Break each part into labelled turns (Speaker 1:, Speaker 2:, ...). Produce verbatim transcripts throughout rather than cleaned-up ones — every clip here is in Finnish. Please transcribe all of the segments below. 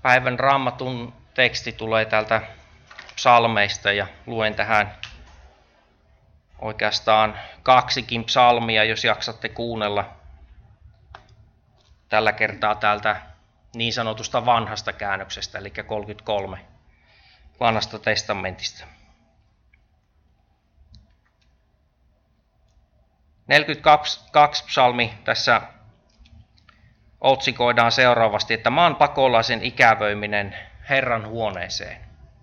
Speaker 1: Päivän Raamatun teksti tulee täältä psalmeista ja luen tähän oikeastaan kaksikin psalmia, jos jaksatte kuunnella. Tällä kertaa täältä niin sanotusta vanhasta käännöksestä, eli kolmekymmentäkolme vanhasta testamentista. neljäkymmentäkaksi psalmi tässä otsikoidaan seuraavasti, että maan pakolaisen ikävöiminen Herran huoneeseen.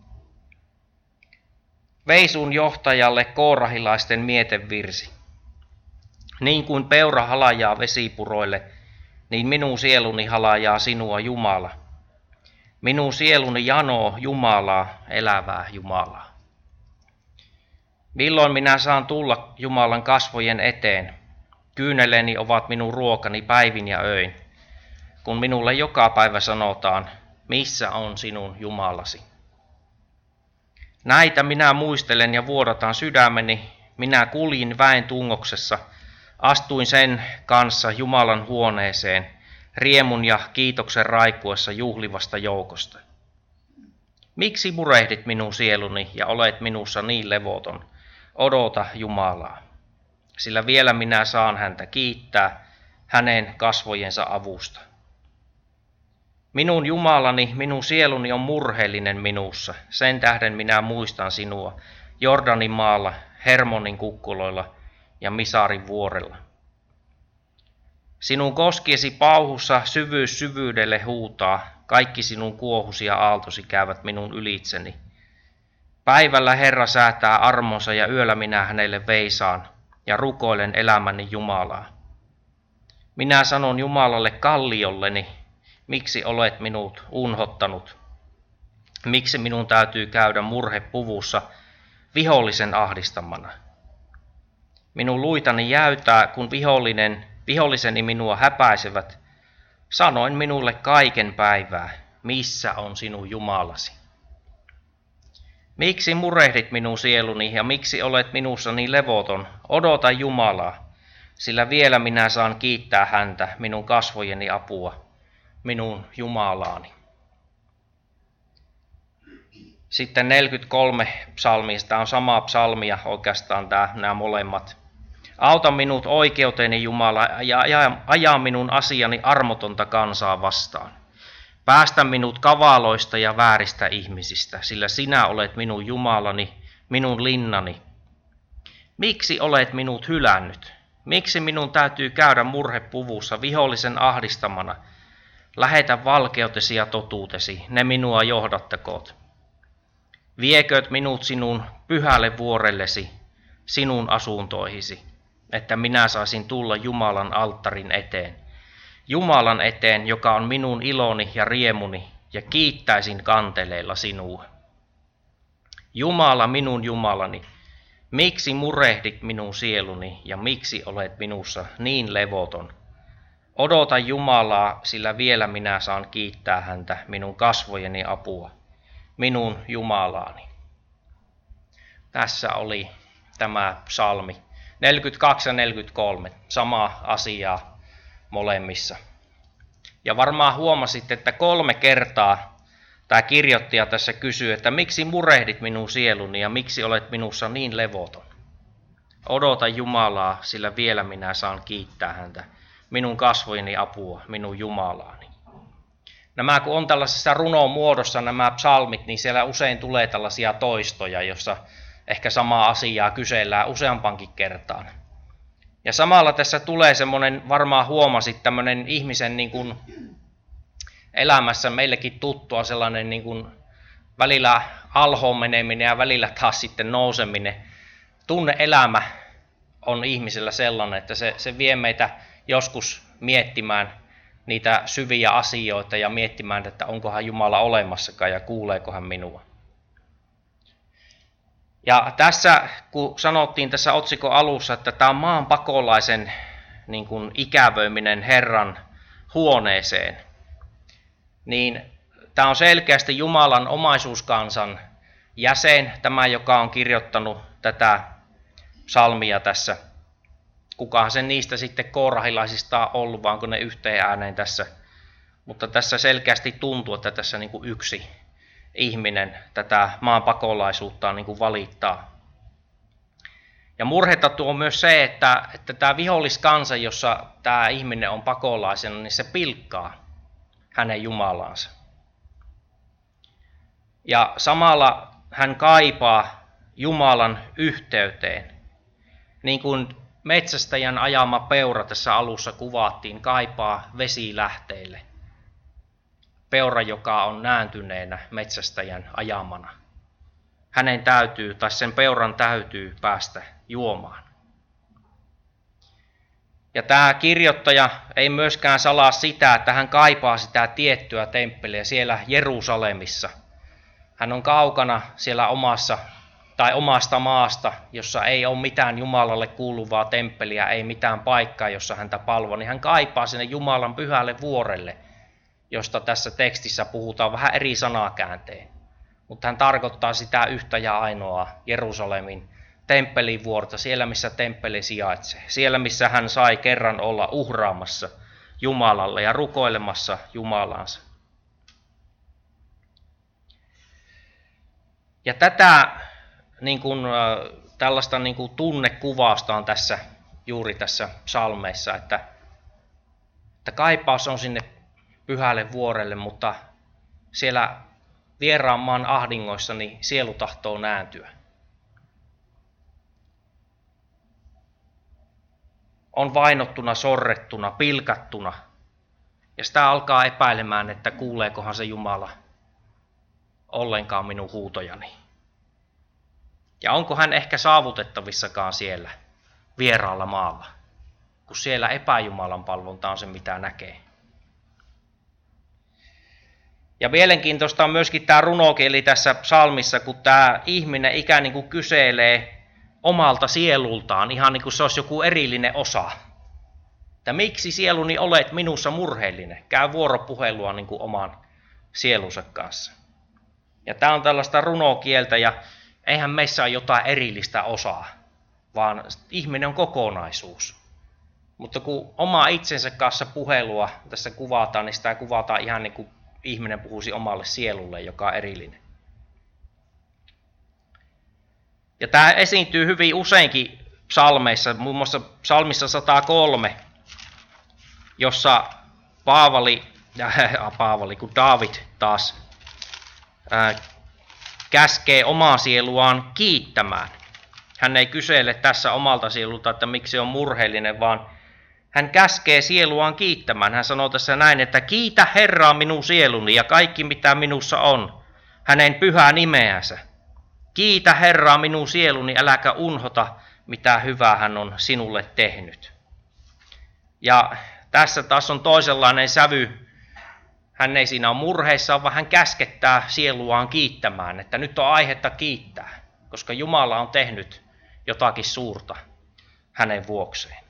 Speaker 1: Veisun johtajalle koorahilaisten mietevirsi. Niin kuin peura halajaa vesipuroille, niin minun sieluni halajaa sinua Jumala. Minun sieluni janoo Jumalaa, elävää Jumalaa. Milloin minä saan tulla Jumalan kasvojen eteen? Kyyneleeni ovat minun ruokani päivin ja öin, kun minulle joka päivä sanotaan, missä on sinun Jumalasi. Näitä minä muistelen ja vuodatan sydämeni, minä kuljin väen tungoksessa, astuin sen kanssa Jumalan huoneeseen, riemun ja kiitoksen raikuessa juhlivasta joukosta. Miksi murehdit minun sieluni ja olet minussa niin levoton? Odota Jumalaa, sillä vielä minä saan häntä kiittää hänen kasvojensa avusta. Minun Jumalani, minun sieluni on murheellinen minussa, sen tähden minä muistan sinua Jordanin maalla, Hermonin kukkuloilla ja Misarin vuorella. Sinun koskiesi pauhussa syvyys syvyydelle huutaa, kaikki sinun kuohusi ja aaltosi käyvät minun ylitseni. Päivällä Herra säätää armonsa ja yöllä minä hänelle veisaan ja rukoilen elämäni Jumalaa. Minä sanon Jumalalle kalliolleni, miksi olet minut unhottanut? Miksi minun täytyy käydä murhepuvussa vihollisen ahdistamana? Minun luitani jäytää, kun vihollinen, viholliseni minua häpäisevät. Sanoin minulle kaiken päivää, missä on sinun Jumalasi? Miksi murehdit minun sieluni ja miksi olet minussa niin levoton? Odota Jumalaa, sillä vielä minä saan kiittää häntä, minun kasvojeni apua, minun Jumalaani. Sitten neljäkymmentäkolme psalmia, tämä on sama psalmia oikeastaan tämä, nämä molemmat. Auta minut oikeuteeni Jumala ja aja minun asiani armotonta kansaa vastaan. Päästä minut kavaloista ja vääristä ihmisistä, sillä sinä olet minun Jumalani, minun linnani. Miksi olet minut hylännyt? Miksi minun täytyy käydä murhepuvussa vihollisen ahdistamana? Lähetä valkeutesi ja totuutesi, ne minua johdattakoot. Viekööt minut sinun pyhälle vuorellesi, sinun asuntoihisi, että minä saisin tulla Jumalan alttarin eteen. Jumalan eteen, joka on minun iloni ja riemuni, ja kiittäisin kanteleilla sinua. Jumala, minun Jumalani, miksi murehdit minun sieluni ja miksi olet minussa niin levoton? Odota Jumalaa, sillä vielä minä saan kiittää häntä, minun kasvojeni apua, minun Jumalaani. Tässä oli tämä psalmi. neljäkymmentäkaksi ja neljäkymmentäkolme, sama asiaa molemmissa. Ja varmaan huomasit, että kolme kertaa tämä kirjoittaja tässä kysyy, että miksi murehdit minun sieluni ja miksi olet minussa niin levoton? Odota Jumalaa, sillä vielä minä saan kiittää häntä, minun kasvojeni apua, minun Jumalaani. Nämä kun on tällaisessa runon muodossa nämä psalmit, niin siellä usein tulee tällaisia toistoja, jossa ehkä samaa asiaa kysellään useampankin kertaan. Ja samalla tässä tulee semmoinen, varmaan huomasit, tämmöinen ihmisen niin kuin elämässä meillekin tuttua sellainen niin kuin välillä alhoon meneminen ja välillä taas sitten nouseminen. Tunne-elämä on ihmisellä sellainen, että se, se vie meitä joskus miettimään niitä syviä asioita ja miettimään, että onkohan Jumala olemassakaan ja kuuleeko hän minua. Ja tässä, kun sanottiin tässä otsikon alussa, että tämä on maan pakolaisen niin kuin ikävöiminen Herran huoneeseen, niin tämä on selkeästi Jumalan omaisuuskansan jäsen, tämä joka on kirjoittanut tätä psalmia tässä. Kukahan sen niistä sitten koorahilaisista on ollut, vaan kun ne yhteen ääneen tässä Mutta tässä selkeästi tuntuu, että tässä niin kuin yksi ihminen tätä maan pakolaisuuttaan niin kuin valittaa. Ja murhetta tuo myös se, että, että tämä viholliskansa, jossa tämä ihminen on pakolaisena, niin se pilkkaa hänen Jumalansa. Ja samalla hän kaipaa Jumalan yhteyteen. Niin kuin metsästäjän ajama peura tässä alussa kuvattiin, kaipaa vesilähteille. Peura, joka on nääntyneenä metsästäjän ajamana. Hänen täytyy, tai sen peuran täytyy päästä juomaan. Ja tämä kirjoittaja ei myöskään salaa sitä, että hän kaipaa sitä tiettyä temppeliä siellä Jerusalemissa. Hän on kaukana siellä omassa tai omasta maasta, jossa ei ole mitään Jumalalle kuuluvaa temppeliä, ei mitään paikkaa, jossa häntä palvoo, niin hän kaipaa sinne Jumalan pyhälle vuorelle, josta tässä tekstissä puhutaan vähän eri sanakääntein. Mutta hän tarkoittaa sitä yhtä ja ainoaa Jerusalemin temppelivuorta, siellä missä temppeli sijaitsee. Siellä missä hän sai kerran olla uhraamassa Jumalalle ja rukoilemassa Jumalansa. Ja tätä niin kuin, tällaista niin kuin tunnekuvausta on tässä, juuri tässä psalmeissa, että, että kaipaus on sinne pyhälle vuorelle, mutta siellä vieraan maan ahdingoissa niin sielu tahtoo nääntyä. On vainottuna, sorrettuna, pilkattuna. Ja sitä alkaa epäilemään, että kuuleekohan se Jumala ollenkaan minun huutojani. Ja onko hän ehkä saavutettavissakaan siellä vieraalla maalla, kun siellä epäjumalan palvonta on se, mitä näkee. Ja mielenkiintoista on myöskin tämä runokieli tässä psalmissa, kun tämä ihminen ikään niin kuin kyselee omalta sielultaan, ihan niin kuin se olisi joku erillinen osa. Että miksi sieluni olet minussa murheellinen? Käy vuoropuhelua niin kuin oman sielunsa kanssa. Ja tämä on tällaista runokieltä, ja eihän meissä ole jotain erillistä osaa, vaan ihminen on kokonaisuus. Mutta kun oma itsensä kanssa puhelua tässä kuvataan, niin sitä kuvataan ihan niin kuin ihminen puhuisi omalle sielulle, joka on erillinen. Ja tämä esiintyy hyvin useinkin psalmeissa, muun muassa psalmissa sata kolme, jossa Paavali, ja Paavali kun Daavid taas ää, käskee omaa sieluaan kiittämään. Hän ei kysele tässä omalta sielulta, että miksi on murheellinen, vaan hän käskee sieluaan kiittämään. Hän sanoo tässä näin, että kiitä Herraa minun sieluni ja kaikki mitä minussa on, hänen pyhää nimeänsä. Kiitä Herraa minun sieluni, äläkä unhota, mitä hyvää hän on sinulle tehnyt. Ja tässä taas on toisenlainen sävy. Hän ei siinä ole murheissaan, vaan hän käskettää sieluaan kiittämään, että nyt on aihetta kiittää, koska Jumala on tehnyt jotakin suurta hänen vuokseen.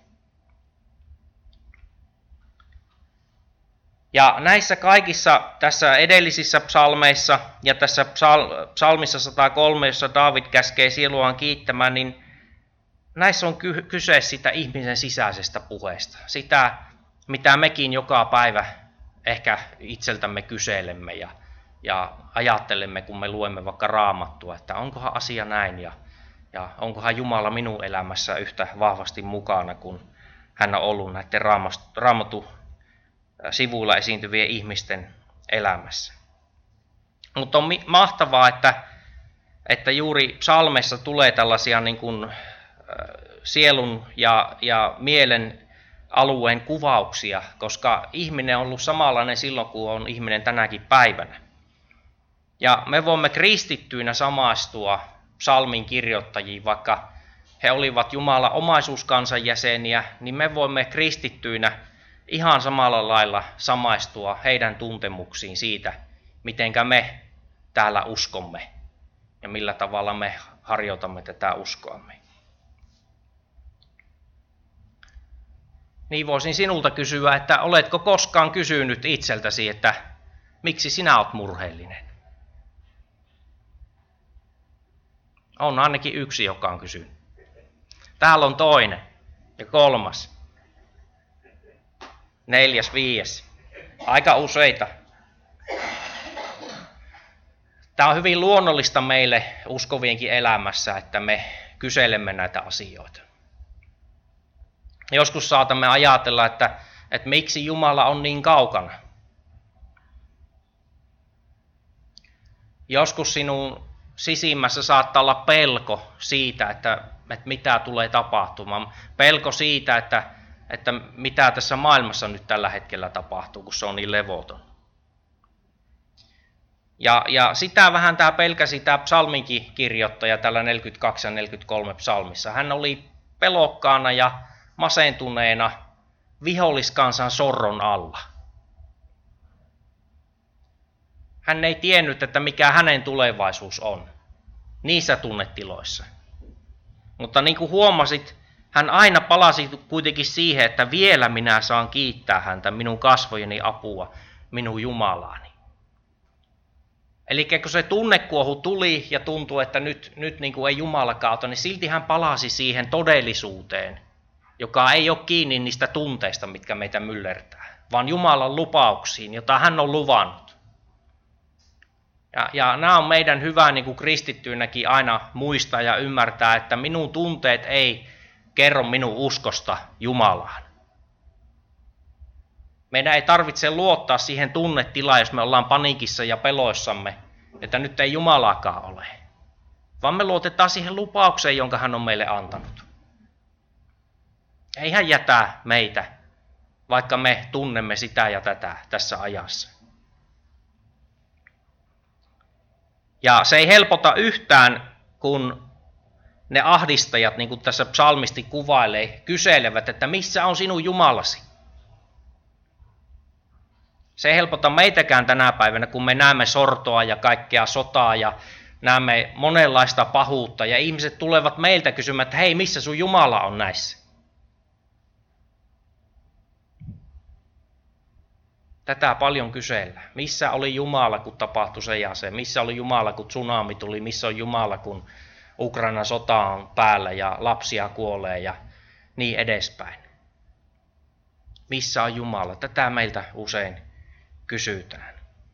Speaker 1: Ja näissä kaikissa tässä edellisissä psalmeissa ja tässä psalmissa sata kolme, jossa Daavid käskee sieluaan kiittämään, niin näissä on kyse sitä ihmisen sisäisestä puheesta. Sitä, mitä mekin joka päivä ehkä itseltämme kyselemme ja, ja ajattelemme, kun me luemme vaikka Raamattua, että onkohan asia näin ja, ja onkohan Jumala minun elämässä yhtä vahvasti mukana, kun hän on ollut näiden Raamatun sivuilla esiintyvien ihmisten elämässä. Mutta on mahtavaa, että, että juuri psalmeissa tulee tällaisia niin kuin sielun ja, ja mielen alueen kuvauksia, koska ihminen on ollut samanlainen silloin, kun on ihminen tänäkin päivänä. Ja me voimme kristittyinä samaistua psalmin kirjoittajiin, vaikka he olivat Jumalan omaisuuskansan jäseniä, niin me voimme kristittyinä ihan samalla lailla samaistua heidän tuntemuksiin siitä, mitenkä me täällä uskomme ja millä tavalla me harjoitamme tätä uskoamme. Niin voisin sinulta kysyä, että oletko koskaan kysynyt itseltäsi, että miksi sinä olet murheellinen? On ainakin yksi, joka on kysynyt. Täällä on toinen ja kolmas. Neljäs, viies. Aika useita. Tämä on hyvin luonnollista meille uskovienkin elämässä, että me kyselemme näitä asioita. Joskus saatamme ajatella, että, että miksi Jumala on niin kaukana. Joskus sinun sisimmässä saattaa olla pelko siitä, että, että mitä tulee tapahtumaan. Pelko siitä, että, että mitä tässä maailmassa nyt tällä hetkellä tapahtuu, kun se on niin levoton. Ja, ja sitä vähän tämä pelkäsi tämä psalminkin kirjoittaja tällä neljäkymmentäkaksi ja neljäkymmentäkolme psalmissa. Hän oli pelokkaana ja masentuneena viholliskansan sorron alla. Hän ei tiennyt, että mikä hänen tulevaisuus on niissä tunnetiloissa. Mutta niin kuin huomasit, hän aina palasi kuitenkin siihen, että vielä minä saan kiittää häntä, minun kasvojeni apua, minun Jumalaani. Eli kun se tunnekuohu tuli ja tuntui, että nyt, nyt niin kuin ei Jumalakaan auta, niin silti hän palasi siihen todellisuuteen, joka ei ole kiinni niistä tunteista, mitkä meitä myllertää, vaan Jumalan lupauksiin, jota hän on luvannut. Ja, ja nämä on meidän hyvä niin kuin kristittyinäkin aina muistaa ja ymmärtää, että minun tunteet ei kerro minun uskosta Jumalaan. Meidän ei tarvitse luottaa siihen tunnetilaan, jos me ollaan paniikissa ja peloissamme, että nyt ei Jumalaakaan ole. Vaan me luotetaan siihen lupaukseen, jonka hän on meille antanut. Ei hän jätä meitä, vaikka me tunnemme sitä ja tätä tässä ajassa. Ja se ei helpota yhtään, kun ne ahdistajat, niin kuin tässä psalmisti kuvailee, kyselevät, että missä on sinun Jumalasi? Se ei helpota meitäkään tänä päivänä, kun me näemme sortoa ja kaikkea sotaa ja näemme monenlaista pahuutta. Ja ihmiset tulevat meiltä kysymään, että hei, missä sun Jumala on näissä? Tätä paljon kysellään. Missä oli Jumala, kun tapahtui se ja se? Missä oli Jumala, kun tsunami tuli? Missä on Jumala, kun Ukrainan sota on päällä ja lapsia kuolee ja niin edespäin? Missä on Jumala? Tätä meiltä usein kysytään.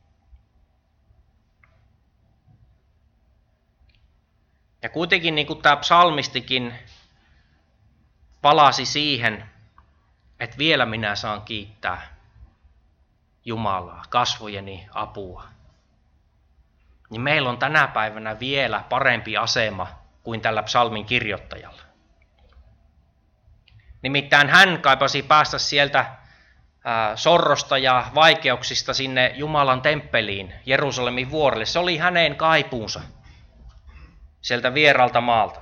Speaker 1: Ja kuitenkin niin kuin tämä psalmistikin palasi siihen, että vielä minä saan kiittää Jumalaa, kasvojeni apua. Niin meillä on tänä päivänä vielä parempi asema kuin tällä psalmin kirjoittajalla. Nimittäin hän kaipasi päästä sieltä sorrosta ja vaikeuksista sinne Jumalan temppeliin, Jerusalemin vuorelle. Se oli hänen kaipuunsa sieltä vieraalta maalta.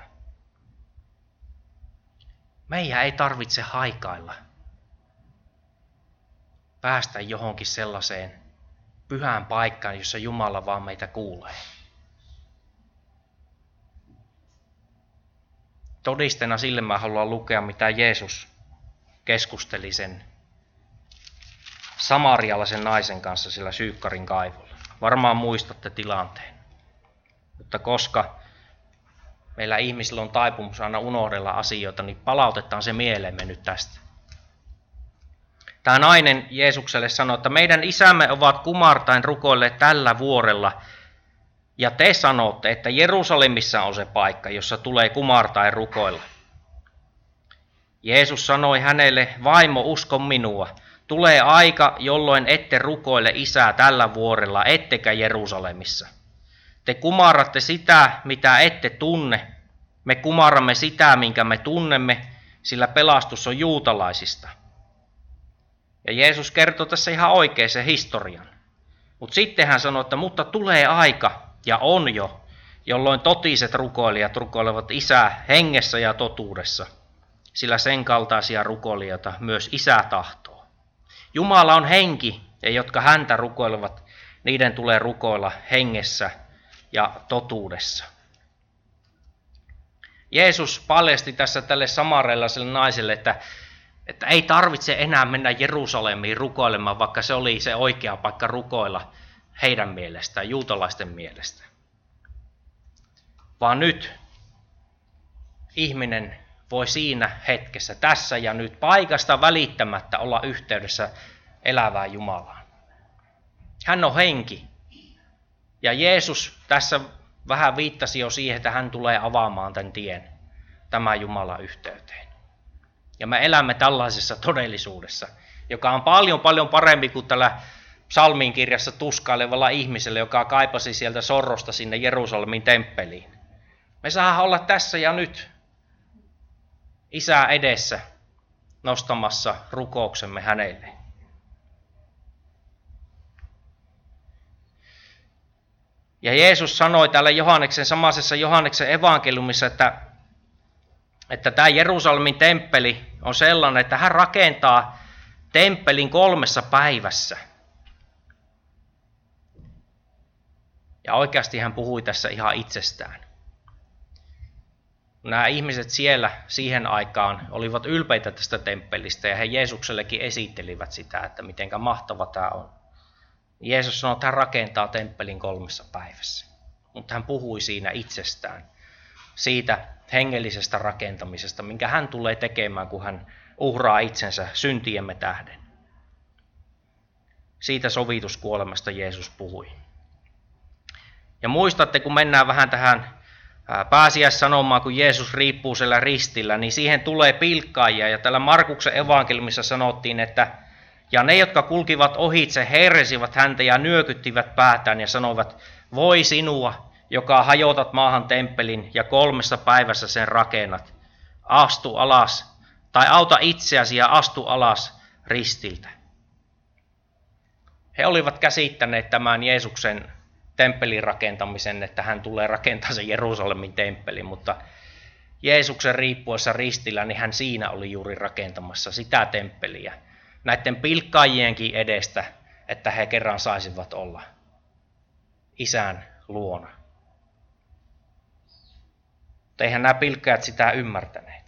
Speaker 1: Meidän ei tarvitse haikailla, päästä johonkin sellaiseen pyhään paikkaan, jossa Jumala vaan meitä kuulee. Todisteena sille mä haluan lukea, mitä Jeesus keskusteli sen samarialaisen naisen kanssa sillä Syykkarin kaivolla. Varmaan muistatte tilanteen. Mutta koska meillä ihmisillä on taipumus aina unohdella asioita, niin palautetaan se mieleemme nyt tästä. Tämä nainen Jeesukselle sanoi, että meidän isämme ovat kumartain rukoilleet tällä vuorella, ja te sanotte, että Jerusalemissa on se paikka, jossa tulee kumartain rukoilla. Jeesus sanoi hänelle, vaimo, usko minua. Tulee aika, jolloin ette rukoile isää tällä vuorella, ettekä Jerusalemissa. Te kumarratte sitä, mitä ette tunne. Me kumarramme sitä, minkä me tunnemme, sillä pelastus on juutalaisista. Ja Jeesus kertoo tässä ihan oikein sen historian. Mutta sitten hän sanoi, että mutta tulee aika, ja on jo, jolloin totiset rukoilijat rukoilevat isää hengessä ja totuudessa, sillä sen kaltaisia rukoilijoita myös isä tahtoo. Jumala on henki, ja jotka häntä rukoilevat, niiden tulee rukoilla hengessä ja totuudessa. Jeesus paljasti tässä tälle samarialaiselle naiselle, että, että ei tarvitse enää mennä Jerusalemiin rukoilemaan, vaikka se oli se oikea paikka rukoilla heidän mielestään, juutalaisten mielestä. Vaan nyt ihminen voi siinä hetkessä, tässä ja nyt, paikasta välittämättä olla yhteydessä elävään Jumalaan. Hän on henki. Ja Jeesus tässä vähän viittasi jo siihen, että hän tulee avaamaan tämän tien tämän Jumalan yhteyteen. Ja me elämme tällaisessa todellisuudessa, joka on paljon paljon parempi kuin tällä psalmin kirjassa tuskailevalla ihmisellä, joka kaipasi sieltä sorrosta sinne Jerusalemin temppeliin. Me saadaan olla tässä ja nyt Isää edessä nostamassa rukouksemme hänelle. Ja Jeesus sanoi täällä Johanneksen, samaisessa Johanneksen evankeliumissa, että, että tämä Jerusalemin temppeli on sellainen, että hän rakentaa temppelin kolmessa päivässä. Ja oikeasti hän puhui tässä ihan itsestään. Nämä ihmiset siellä siihen aikaan olivat ylpeitä tästä temppelistä ja he Jeesuksellekin esittelivät sitä, että mitenkä mahtava tämä on. Jeesus sanoi, että hän rakentaa temppelin kolmessa päivässä, mutta hän puhui siinä itsestään, siitä hengellisestä rakentamisesta, minkä hän tulee tekemään, kun hän uhraa itsensä syntiemme tähden. Siitä sovituskuolemasta Jeesus puhui. Ja muistatte, kun mennään vähän tähän pääsiäissanomaan, kun Jeesus riippuu siellä ristillä, niin siihen tulee pilkkaajia. Ja täällä Markuksen evankeliumissa sanottiin, että ja ne, jotka kulkivat ohitse, hersivät häntä ja nyökyttivät päätään ja sanoivat, voi sinua, joka hajotat maahan temppelin ja kolmessa päivässä sen rakennat. Astu alas, tai auta itseäsi ja astu alas ristiltä. He olivat käsittäneet tämän Jeesuksen temppelin rakentamisen, että hän tulee rakentaa sen Jerusalemin temppelin, mutta Jeesuksen riippuessa ristillä, niin hän siinä oli juuri rakentamassa sitä temppeliä. Näiden pilkkaajienkin edestä, että he kerran saisivat olla Isän luona. Mutta eihän nämä pilkkaajat sitä ymmärtäneet.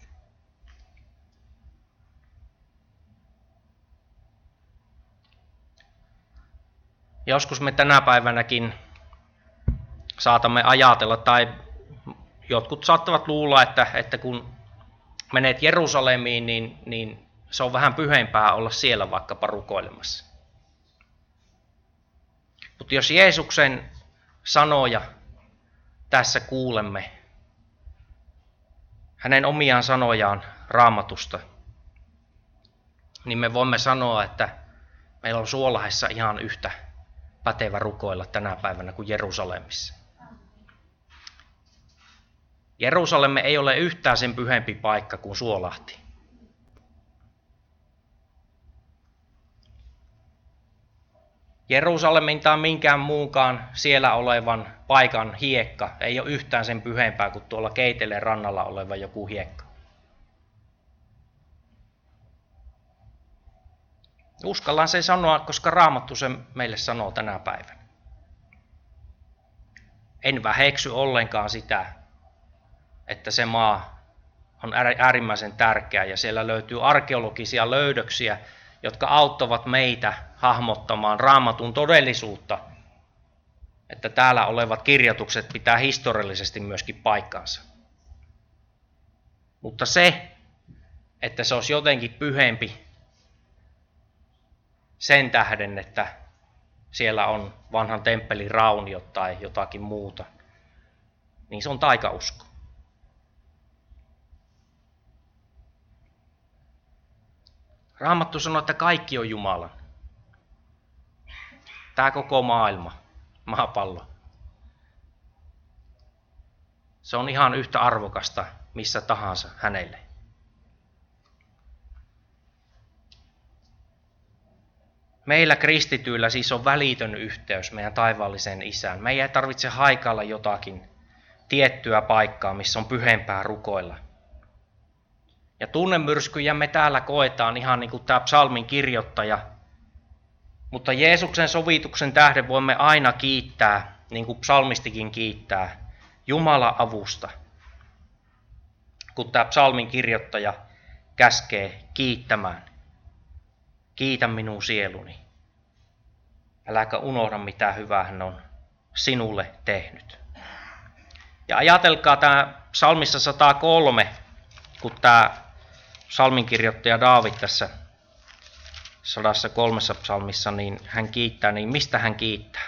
Speaker 1: Joskus me tänä päivänäkin saatamme ajatella, tai jotkut saattavat luulla, että, että kun menet Jerusalemiin, niin, niin se on vähän pyhempää olla siellä vaikkapa rukoilemassa. Mutta jos Jeesuksen sanoja tässä kuulemme, hänen omiaan sanojaan Raamatusta, niin me voimme sanoa, että meillä on Suolahdessa ihan yhtä pätevä rukoilla tänä päivänä kuin Jerusalemissa. Jerusalemme ei ole yhtään sen pyhempi paikka kuin Suolahti. Jerusalemin tai minkään muunkaan siellä olevan paikan hiekka ei ole yhtään sen pyhempää kuin tuolla Keiteleen rannalla oleva joku hiekka. Uskallan sen sanoa, koska Raamattu sen meille sanoo tänä päivänä. En väheksy ollenkaan sitä, että se maa on äärimmäisen tärkeä ja siellä löytyy arkeologisia löydöksiä, jotka auttavat meitä hahmottamaan Raamatun todellisuutta, että täällä olevat kirjoitukset pitää historiallisesti myöskin paikkansa. Mutta se, että se olisi jotenkin pyhempi sen tähden, että siellä on vanhan temppelin rauniot tai jotakin muuta, niin se on taikausko. Raamattu sanoo, että kaikki on Jumalan. Tämä koko maailma, maapallo. Se on ihan yhtä arvokasta missä tahansa hänelle. Meillä kristityillä siis on välitön yhteys meidän taivaalliseen Isään. Me ei tarvitse haikailla jotakin tiettyä paikkaa, missä on pyhempää rukoilla. Ja tunnemyrskyjä me täällä koetaan ihan niin kuin tämä psalmin kirjoittaja. Mutta Jeesuksen sovituksen tähden voimme aina kiittää, niin kuin psalmistikin kiittää, Jumalan avusta. Kun tämä psalmin kirjoittaja käskee kiittämään. Kiitä minun sieluni. Äläkä unohda, mitä hyvää hän on sinulle tehnyt. Ja ajatelkaa tämä psalmissa sata kolme, kun tämä psalminkirjoittaja Daavid tässä sadassa kolmessa psalmissa, niin hän kiittää, niin mistä hän kiittää?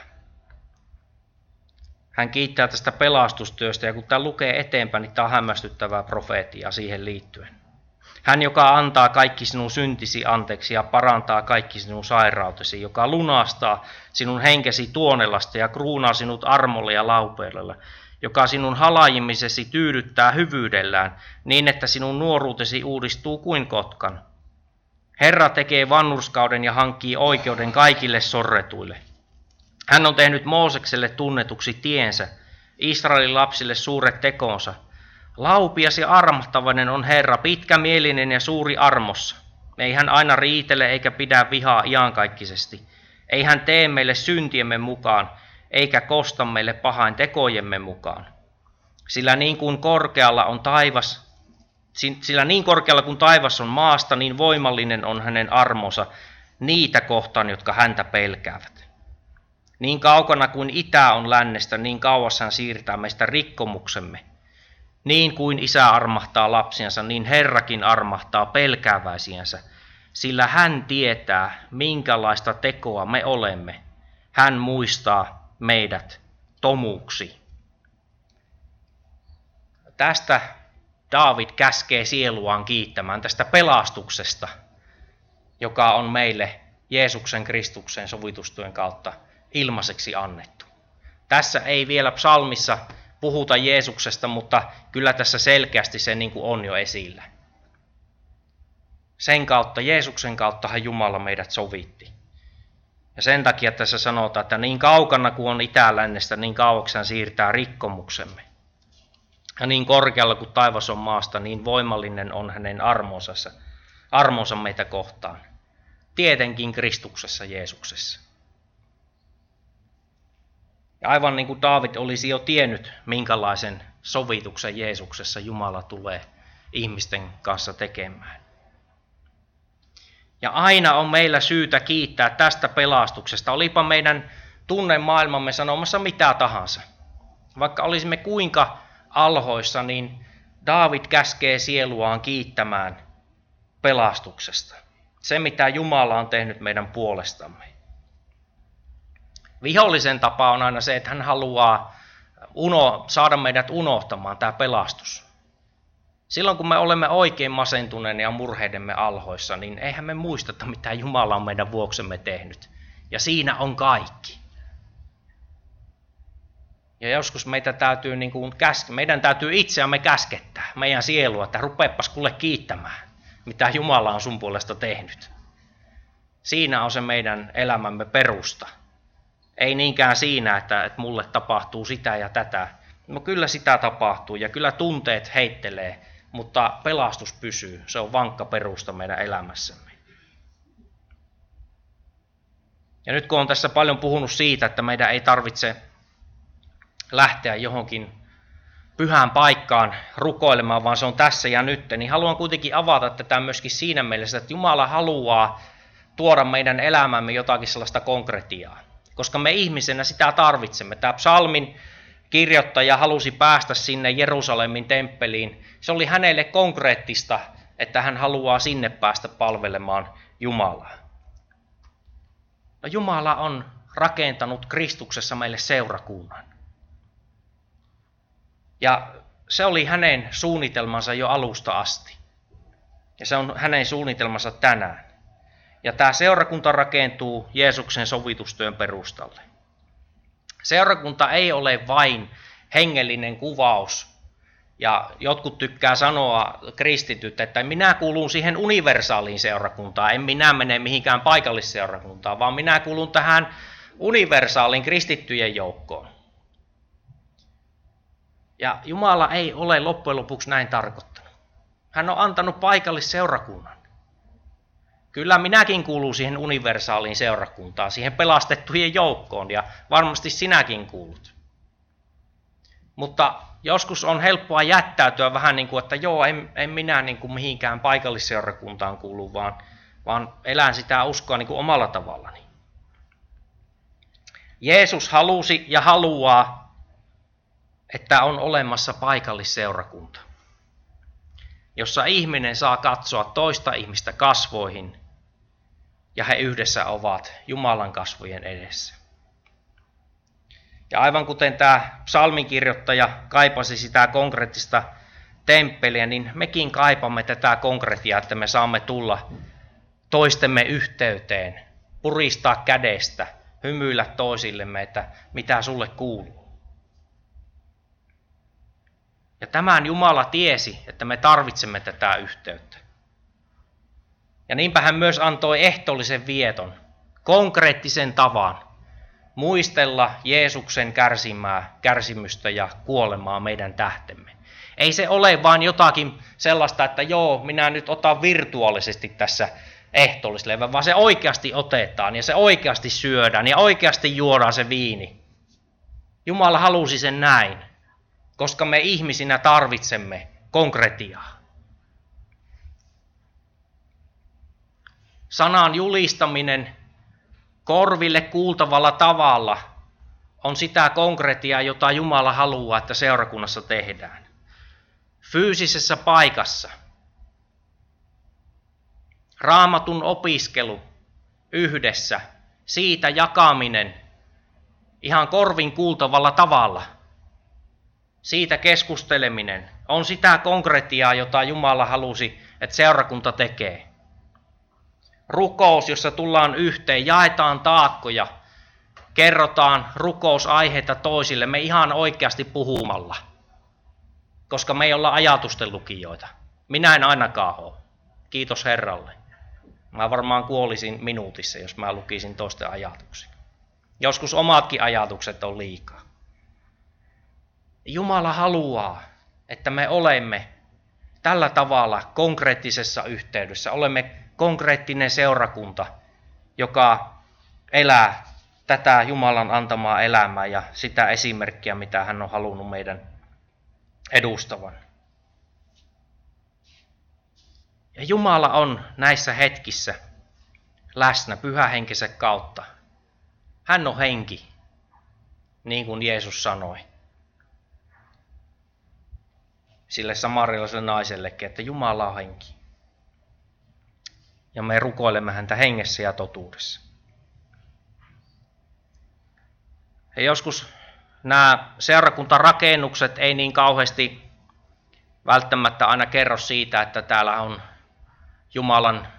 Speaker 1: Hän kiittää tästä pelastustyöstä, ja kun tämä lukee eteenpäin, niin tämä on hämmästyttävää profeettia siihen liittyen. Hän, joka antaa kaikki sinun syntisi anteeksi ja parantaa kaikki sinun sairautesi, joka lunastaa sinun henkesi tuonelasta ja kruunaa sinut armolla ja laupeudella, joka sinun halajimisesi tyydyttää hyvyydellään, niin että sinun nuoruutesi uudistuu kuin kotkan. Herra tekee vanhurskauden ja hankkii oikeuden kaikille sorretuille. Hän on tehnyt Moosekselle tunnetuksi tiensä, Israelin lapsille suuret tekonsa. Laupias ja armahtavainen on Herra, pitkämielinen ja suuri armossa. Ei hän aina riitele eikä pidä vihaa iankaikkisesti. Ei hän tee meille syntiemme mukaan, eikä kosta meille pahain tekojemme mukaan. Sillä niin kuin korkealla on taivas, sillä niin korkealla kuin taivas on maasta, niin voimallinen on hänen armonsa niitä kohtaan, jotka häntä pelkäävät. Niin kaukana kuin itä on lännestä, niin kauas hän siirtää meistä rikkomuksemme. Niin kuin isä armahtaa lapsiansa, niin Herrakin armahtaa pelkääväisiänsä, sillä hän tietää, minkälaista tekoa me olemme. Hän muistaa meidät tomuuksi. Tästä Daavid käskee sieluaan kiittämään, tästä pelastuksesta, joka on meille Jeesuksen Kristuksen sovitustyön kautta ilmaiseksi annettu. Tässä ei vielä psalmissa puhuta Jeesuksesta, mutta kyllä tässä selkeästi se niin kuin on jo esillä. Sen kautta, Jeesuksen kauttahan Jumala meidät sovitti. Ja sen takia tässä sanotaan, että niin kaukana kuin on itä-lännestä, niin kauaksi hän siirtää rikkomuksemme. Ja niin korkealla kuin taivas on maasta, niin voimallinen on hänen armonsa, armonsa meitä kohtaan. Tietenkin Kristuksessa, Jeesuksessa. Ja aivan niin kuin Daavid olisi jo tiennyt, minkälaisen sovituksen Jeesuksessa Jumala tulee ihmisten kanssa tekemään. Ja aina on meillä syytä kiittää tästä pelastuksesta, olipa meidän tunnemaailmamme sanomassa mitä tahansa. Vaikka olisimme kuinka alhoissa, niin Daavid käskee sieluaan kiittämään pelastuksesta. Se, mitä Jumala on tehnyt meidän puolestamme. Vihollisen tapa on aina se, että hän haluaa uno, saada meidät unohtamaan tämä pelastus. Silloin kun me olemme oikein masentuneena ja murheidemme alhoissa, niin eihän me muisteta, mitä Jumala on meidän vuoksemme tehnyt. Ja siinä on kaikki. Ja joskus meitä täytyy, niin kuin käske, meidän täytyy itseämme käskettää, meidän sielua, että rupeapas kuule kiittämään, mitä Jumala on sun puolesta tehnyt. Siinä on se meidän elämämme perusta. Ei niinkään siinä, että, että mulle tapahtuu sitä ja tätä. No kyllä sitä tapahtuu ja kyllä tunteet heittelee, mutta pelastus pysyy. Se on vankka perusta meidän elämässämme. Ja nyt kun on tässä paljon puhunut siitä, että meidän ei tarvitse lähteä johonkin pyhään paikkaan rukoilemaan, vaan se on tässä ja nyt, niin haluan kuitenkin avata tätä myöskin siinä mielessä, että Jumala haluaa tuoda meidän elämämme jotakin sellaista konkretiaa. Koska me ihmisenä sitä tarvitsemme. Tämä psalmin kirjoittaja halusi päästä sinne Jerusalemin temppeliin. Se oli hänelle konkreettista, että hän haluaa sinne päästä palvelemaan Jumalaa. No, Jumala on rakentanut Kristuksessa meille seurakunnan. Ja se oli hänen suunnitelmansa jo alusta asti. Ja se on hänen suunnitelmansa tänään. Ja tämä seurakunta rakentuu Jeesuksen sovitustyön perustalle. Seurakunta ei ole vain hengellinen kuvaus. Ja jotkut tykkää sanoa kristityt, että minä kuulun siihen universaaliin seurakuntaan, en minä mene mihinkään paikallisseurakuntaan, vaan minä kuulun tähän universaaliin kristittyjen joukkoon. Ja Jumala ei ole loppujen lopuksi näin tarkoittanut. Hän on antanut paikallisseurakunnan. Kyllä minäkin kuulun siihen universaaliin seurakuntaan, siihen pelastettujen joukkoon, ja varmasti sinäkin kuulut. Mutta joskus on helppoa jättäytyä vähän niin kuin, että joo, en, en minä niin kuin mihinkään paikallisseurakuntaan kuulu, vaan, vaan elän sitä uskoa niin kuin omalla tavallani. Jeesus halusi ja haluaa, että on olemassa paikallisseurakunta, jossa ihminen saa katsoa toista ihmistä kasvoihin ja he yhdessä ovat Jumalan kasvojen edessä. Ja aivan kuten tämä psalminkirjoittaja kaipasi sitä konkreettista temppeliä, niin mekin kaipamme tätä konkretiaa, että me saamme tulla toistemme yhteyteen, puristaa kädestä, hymyillä toisillemme, että mitä sulle kuuluu. Ja tämän Jumala tiesi, että me tarvitsemme tätä yhteyttä. Ja niinpä hän myös antoi ehtoollisen vieton, konkreettisen tavan muistella Jeesuksen kärsimää, kärsimystä ja kuolemaa meidän tähtemme. Ei se ole vain jotakin sellaista, että joo, minä nyt otan virtuaalisesti tässä ehtoollisleivän, vaan se oikeasti otetaan ja se oikeasti syödään ja oikeasti juodaan se viini. Jumala halusi sen näin, koska me ihmisinä tarvitsemme konkretiaa. Sanan julistaminen korville kuultavalla tavalla on sitä konkretiaa, jota Jumala haluaa, että seurakunnassa tehdään. Fyysisessä paikassa. Raamatun opiskelu yhdessä, siitä jakaminen ihan korvin kuultavalla tavalla. Siitä keskusteleminen on sitä konkretiaa, jota Jumala halusi, että seurakunta tekee. Rukous, jossa tullaan yhteen, jaetaan taakkoja, kerrotaan rukousaiheita toisillemme ihan oikeasti puhumalla, koska me ei olla ajatusten lukijoita. Minä en ainakaan ole. Kiitos Herralle. Mä varmaan kuolisin minuutissa, jos mä lukisin toisten ajatuksia. Joskus omatkin ajatukset on liikaa. Jumala haluaa, että me olemme tällä tavalla konkreettisessa yhteydessä. Olemme konkreettinen seurakunta, joka elää tätä Jumalan antamaa elämää ja sitä esimerkkiä, mitä hän on halunnut meidän edustavan. Ja Jumala on näissä hetkissä läsnä pyhähenkensä kautta. Hän on henki, niin kuin Jeesus sanoi sille samarialaiselle naisellekin, että Jumala on henki. Ja me rukoilemme häntä hengessä ja totuudessa. Ja joskus nämä seurakuntarakennukset ei niin kauheasti välttämättä aina kerro siitä, että täällä on Jumalan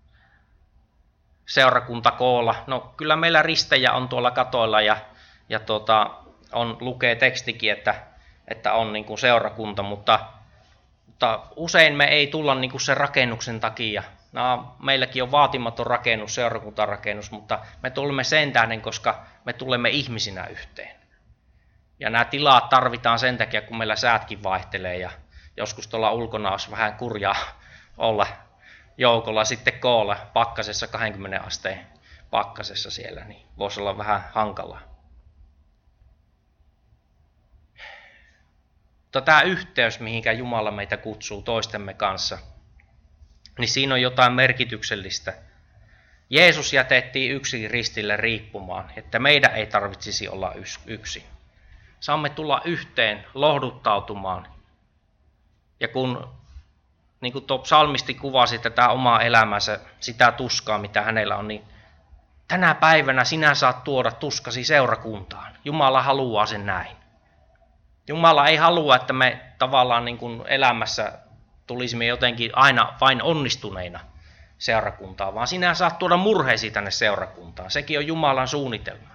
Speaker 1: seurakunta koolla. No kyllä meillä ristejä on tuolla katoilla ja, ja tuota, on, lukee tekstikin, että, että on niin kuin seurakunta, mutta, mutta usein me ei tulla niin kuin sen rakennuksen takia. No, meilläkin on vaatimaton rakennus, seurakuntarakennus, mutta me tulemme sen tähden, koska me tulemme ihmisinä yhteen. Ja nämä tilat tarvitaan sen takia, kun meillä säätkin vaihtelee ja joskus tuolla ulkona olisi vähän kurjaa olla joukolla sitten koolla pakkasessa kaksikymmentä asteen pakkasessa siellä, niin voisi olla vähän hankalaa. Mutta tämä yhteys, mihinkä Jumala meitä kutsuu toistemme kanssa, niin siinä on jotain merkityksellistä. Jeesus jätettiin yksin ristille riippumaan, että meidän ei tarvitsisi olla yksin. Saamme tulla yhteen, lohduttautumaan. Ja kun niin kuin tuo psalmisti kuvasi tätä omaa elämänsä, sitä tuskaa, mitä hänellä on, niin tänä päivänä sinä saat tuoda tuskasi seurakuntaan. Jumala haluaa sen näin. Jumala ei halua, että me tavallaan niin kuin elämässä tulisimme jotenkin aina vain onnistuneina seurakuntaan, vaan sinä saat tuoda murheesi tänne seurakuntaan. Sekin on Jumalan suunnitelma.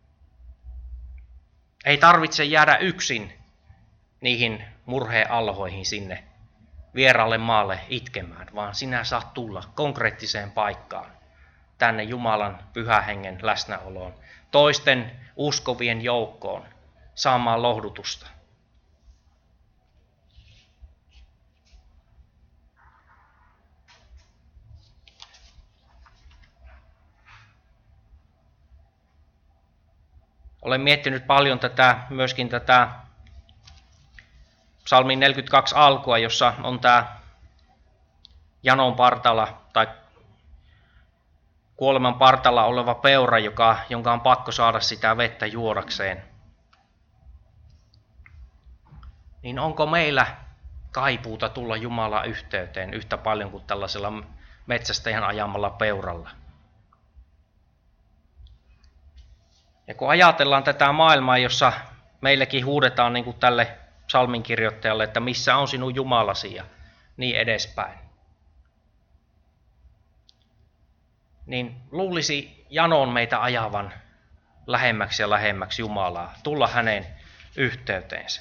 Speaker 1: Ei tarvitse jäädä yksin niihin murheen alhoihin sinne vieraalle maalle itkemään, vaan sinä saat tulla konkreettiseen paikkaan tänne Jumalan pyhän hengen läsnäoloon, toisten uskovien joukkoon saamaan lohdutusta. Olen miettinyt paljon tätä, myöskin tätä psalmin neljäkymmentäkaksi alkua, jossa on tämä janon partalla tai kuoleman partalla oleva peura, joka, jonka on pakko saada sitä vettä juodakseen. Niin onko meillä kaipuuta tulla Jumalan yhteyteen yhtä paljon kuin tällaisella metsästäjän ajamalla peuralla? Ja kun ajatellaan tätä maailmaa, jossa meillekin huudetaan niin kuin tälle psalminkirjoittajalle, että missä on sinun Jumalasi ja niin edespäin, niin luulisi janon meitä ajavan lähemmäksi ja lähemmäksi Jumalaa, tulla hänen yhteyteensä.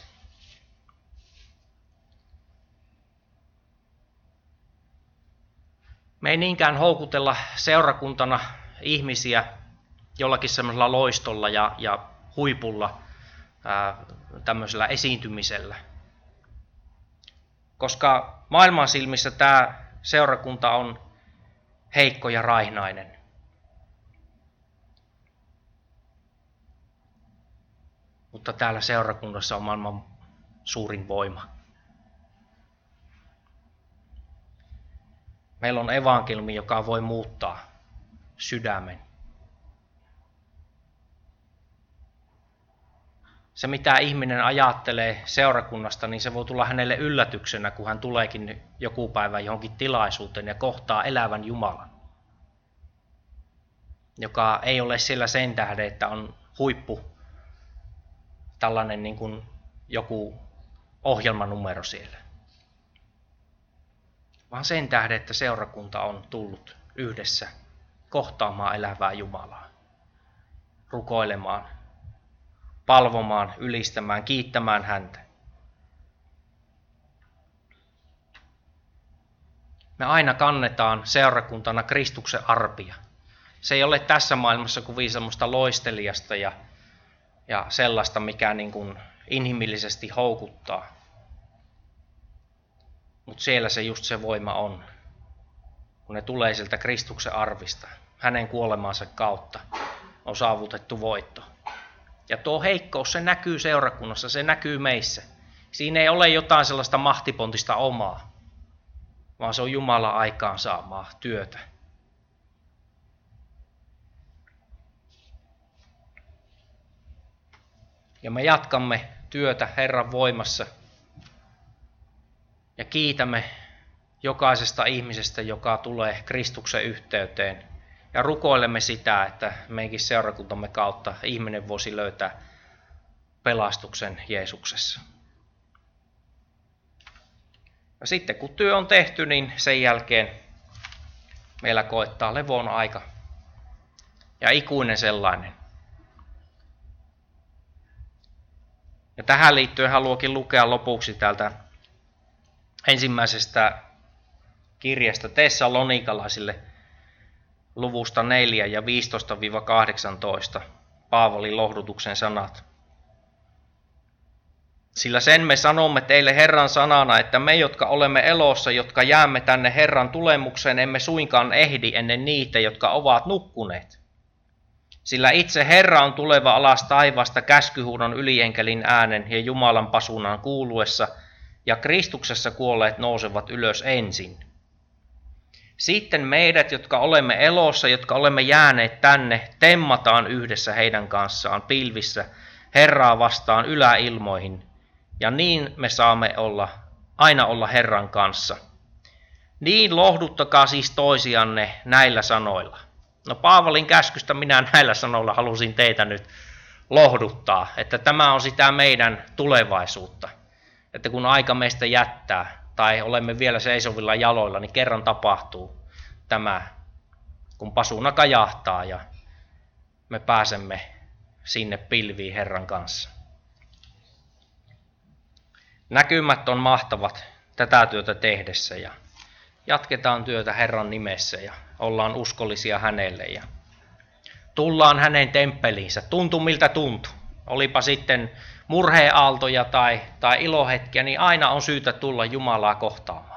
Speaker 1: Me ei niinkään houkutella seurakuntana ihmisiä jollakin semmoisella loistolla ja, ja huipulla, ää, tämmöisellä esiintymisellä. Koska maailman silmissä tämä seurakunta on heikko ja raihnainen. Mutta täällä seurakunnassa on maailman suurin voima. Meillä on evankeliumi, joka voi muuttaa sydämen. Se, mitä ihminen ajattelee seurakunnasta, niin se voi tulla hänelle yllätyksenä, kun hän tuleekin joku päivä johonkin tilaisuuteen ja kohtaa elävän Jumalan, joka ei ole siellä sen tähden, että on huippu, tällainen niin kuin joku ohjelmanumero siellä, vaan sen tähden, että seurakunta on tullut yhdessä kohtaamaan elävää Jumalaa, rukoilemaan, palvomaan, ylistämään, kiittämään häntä. Me aina kannetaan seurakuntana Kristuksen arpia. Se ei ole tässä maailmassa kuvin semmoista loistelijasta ja, ja sellaista, mikä niin kuin inhimillisesti houkuttaa. Mutta siellä se just se voima on, kun ne tulee sieltä Kristuksen arvista. Hänen kuolemansa kautta on saavutettu voitto. Ja tuo heikkous, se näkyy seurakunnassa, se näkyy meissä. Siinä ei ole jotain sellaista mahtipontista omaa, vaan se on Jumalan aikaansaamaa työtä. Ja me jatkamme työtä Herran voimassa ja kiitämme jokaisesta ihmisestä, joka tulee Kristuksen yhteyteen. Ja rukoilemme sitä, että meidänkin seurakuntamme kautta ihminen voisi löytää pelastuksen Jeesuksessa. Ja sitten kun työ on tehty, niin sen jälkeen meillä koittaa levon aika. Ja ikuinen sellainen. Ja tähän liittyen haluankin lukea lopuksi täältä ensimmäisestä kirjasta Tessalonikalaisille luvusta neljä ja viisitoista kahdeksantoista Paavalin lohdutuksen sanat. Sillä sen me sanomme teille Herran sanana, että me, jotka olemme elossa, jotka jäämme tänne Herran tulemukseen, emme suinkaan ehdi ennen niitä, jotka ovat nukkuneet. Sillä itse Herra on tuleva alas taivaasta käskyhuudon ylienkelin äänen ja Jumalan pasunan kuuluessa, ja Kristuksessa kuolleet nousevat ylös ensin. Sitten meidät, jotka olemme elossa, jotka olemme jääneet tänne, temmataan yhdessä heidän kanssaan pilvissä Herraa vastaan yläilmoihin, ja niin me saamme olla, aina olla Herran kanssa. Niin lohduttakaa siis toisianne näillä sanoilla. No Paavalin käskystä minä näillä sanoilla halusin teitä nyt lohduttaa, että tämä on sitä meidän tulevaisuutta. Että kun aika meistä jättää tai olemme vielä seisovilla jaloilla, niin kerran tapahtuu tämä, kun pasuna kajahtaa ja me pääsemme sinne pilviin Herran kanssa. Näkymät on mahtavat tätä työtä tehdessä ja jatketaan työtä Herran nimessä ja ollaan uskollisia hänelle ja tullaan hänen temppeliinsä, tuntuu miltä tuntuu. Olipa sitten murheenaaltoja tai, tai ilohetkiä, niin aina on syytä tulla Jumalaa kohtaamaan.